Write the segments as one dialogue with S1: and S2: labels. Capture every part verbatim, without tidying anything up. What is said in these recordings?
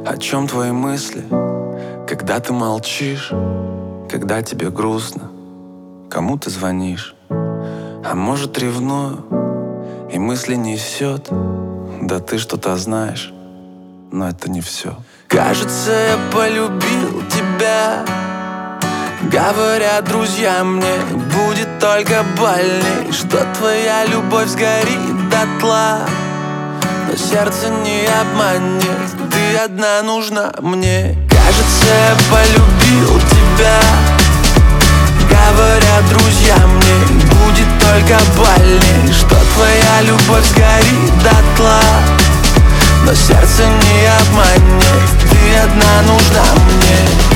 S1: О чем твои мысли, когда ты молчишь, когда тебе грустно, кому ты звонишь? А может, ревную и мысли несет? Да ты что-то знаешь, но это не все. Кажется, я полюбил тебя. Говорят друзья мне, будет только больней, что твоя любовь сгорит дотла. Но сердце не обманет, ты одна нужна мне. Кажется, я полюбил тебя. Говорят друзья мне, будет только больней, что твоя любовь сгорит дотла. Но сердце не обманет, ты одна нужна мне.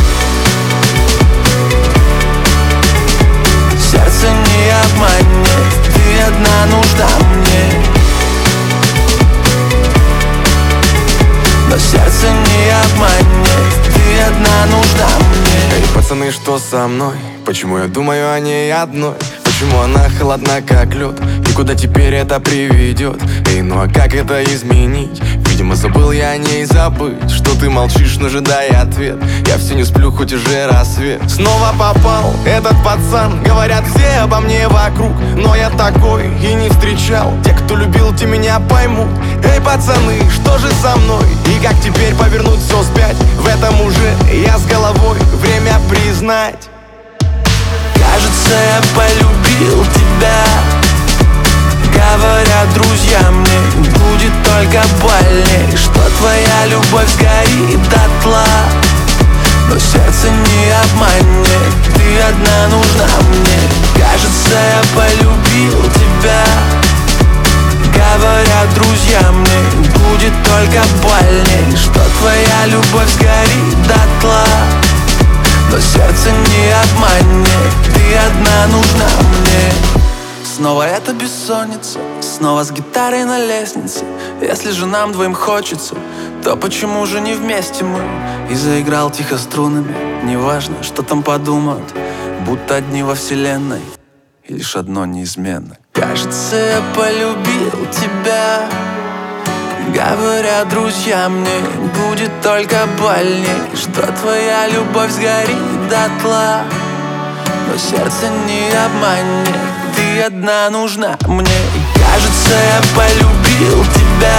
S1: Сердце не обманет, ты одна нужна мне. Но сердце не обманет, ты одна нужна мне.
S2: Эй, пацаны, что со мной? Почему я думаю о ней одной? Почему она холодна, как лед? И куда теперь это приведет? Эй, ну а как это изменить? Видимо, забыл я о ней забыть. Что ты молчишь, ну же дай ответ. Я все не сплю, хоть уже рассвет. Снова попал этот пацан. Говорят все обо мне вокруг, но я такой и не встречал. Те, кто любил, те меня поймут. Эй, пацаны, что же со мной? И как теперь повернуть все вспять? В этом уже я с головой, время признать.
S1: Кажется, я полюбил тебя. Говорят друзья мне, будет только больней, что твоя любовь сгорит дотла. Но сердце не обманет, ты одна нужна мне. Кажется, я полюбил тебя. Говорят друзья мне, будет только больней, что твоя любовь сгорит дотла. Но сердце не обманет, ты одна нужна мне. Снова эта бессонница, снова с гитарой на лестнице. Если же нам двоим хочется, то почему же не вместе мы? И заиграл тихо струнами, неважно, что там подумают, будто одни во вселенной, и лишь одно неизменно. Кажется, я полюбил тебя. Говорят друзья мне, будет только больней, что твоя любовь сгорит дотла. Но сердце не обманет, ты одна нужна мне. Кажется, я полюбил тебя.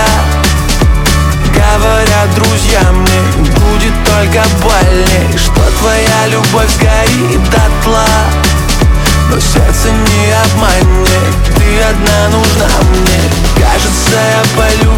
S1: Говорят друзья мне, будет только больней, что твоя любовь сгорит дотла. Но сердце не обманет, ты одна нужна мне. Кажется, я полюбил